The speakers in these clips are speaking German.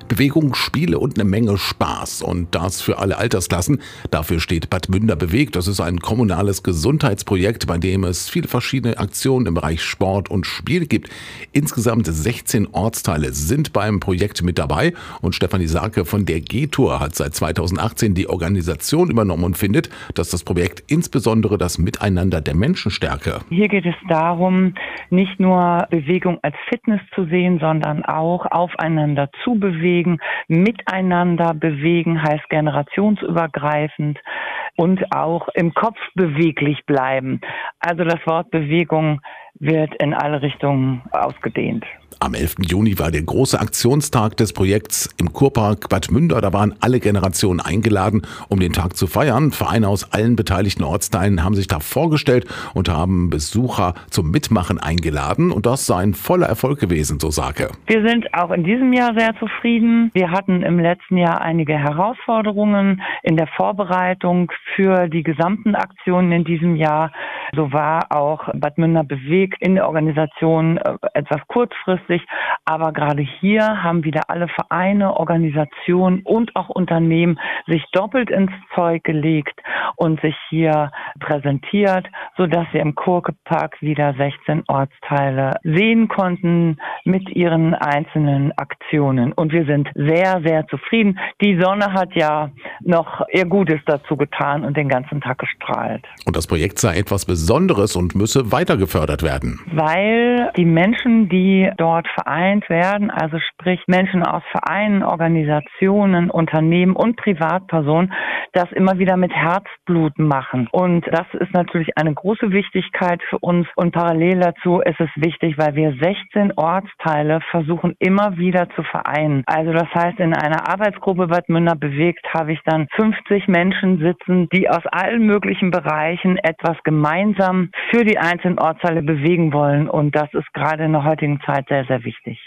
Bewegung, Spiele und eine Menge Spaß. Und das für alle Altersklassen. Dafür steht Bad Münder bewegt. Das ist ein kommunales Gesundheitsprojekt, bei dem es viele verschiedene Aktionen im Bereich Sport und Spiel gibt. Insgesamt 16 Ortsteile sind beim Projekt mit dabei. Und Stefanie Sarke von der G-Tour hat seit 2018 die Organisation übernommen und findet, dass das Projekt insbesondere das Miteinander der Menschen stärke. Hier geht es darum, nicht nur Bewegung als Fitness zu sehen, sondern auch aufeinander zu bewegen. Miteinander bewegen heißt generationsübergreifend und auch im Kopf beweglich bleiben. Also das Wort Bewegung wird in alle Richtungen ausgedehnt. Am 11. Juni war der große Aktionstag des Projekts im Kurpark Bad Münder. Da waren alle Generationen eingeladen, um den Tag zu feiern. Vereine aus allen beteiligten Ortsteilen haben sich da vorgestellt und haben Besucher zum Mitmachen eingeladen. Und das sei ein voller Erfolg gewesen, so Sarke. Wir sind auch in diesem Jahr sehr zufrieden. Wir hatten im letzten Jahr einige Herausforderungen in der Vorbereitung für die gesamten Aktionen in diesem Jahr. So war auch Bad Münder bewegt in der Organisation etwas kurzfristig. Aber gerade hier haben wieder alle Vereine, Organisationen und auch Unternehmen sich doppelt ins Zeug gelegt und sich hier präsentiert, sodass wir im Kurpark wieder 16 Ortsteile sehen konnten mit ihren einzelnen Aktionen. Und wir sind sehr, sehr zufrieden. Die Sonne hat ja noch ihr Gutes dazu getan und den ganzen Tag gestrahlt. Und das Projekt sei etwas Besonderes und müsse weiter gefördert werden. Weil die Menschen, die dort vereint werden, also sprich Menschen aus Vereinen, Organisationen, Unternehmen und Privatpersonen, das immer wieder mit Herzblut machen. Und das ist natürlich eine große Wichtigkeit für uns. Und parallel dazu ist es wichtig, weil wir 16 Ortsteile versuchen immer wieder zu vereinen. Also das heißt, in einer Arbeitsgruppe Bad Münder bewegt habe ich dann 50 Menschen sitzen, die aus allen möglichen Bereichen etwas gemeinsam für die einzelnen Ortsteile bewegen wollen. Und das ist gerade in der heutigen Zeit sehr, sehr wichtig.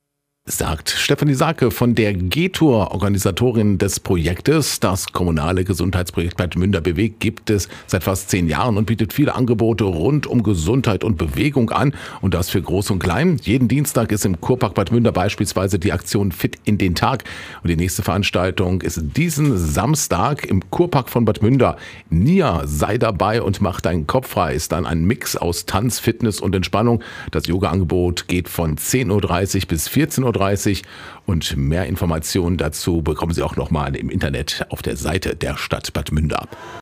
Sagt Stefanie Sarke von der G-Tour, Organisatorin des Projektes. Das kommunale Gesundheitsprojekt Bad Münder bewegt gibt es seit fast 10 Jahren und bietet viele Angebote rund um Gesundheit und Bewegung an. Und das für Groß und Klein. Jeden Dienstag ist im Kurpark Bad Münder beispielsweise die Aktion Fit in den Tag. Und die nächste Veranstaltung ist diesen Samstag im Kurpark von Bad Münder. Nia, sei dabei und mach deinen Kopf frei. Ist dann ein Mix aus Tanz, Fitness und Entspannung. Das Yoga-Angebot geht von 10.30 Uhr bis 14.30 Uhr. Und mehr Informationen dazu bekommen Sie auch nochmal im Internet auf der Seite der Stadt Bad Münder.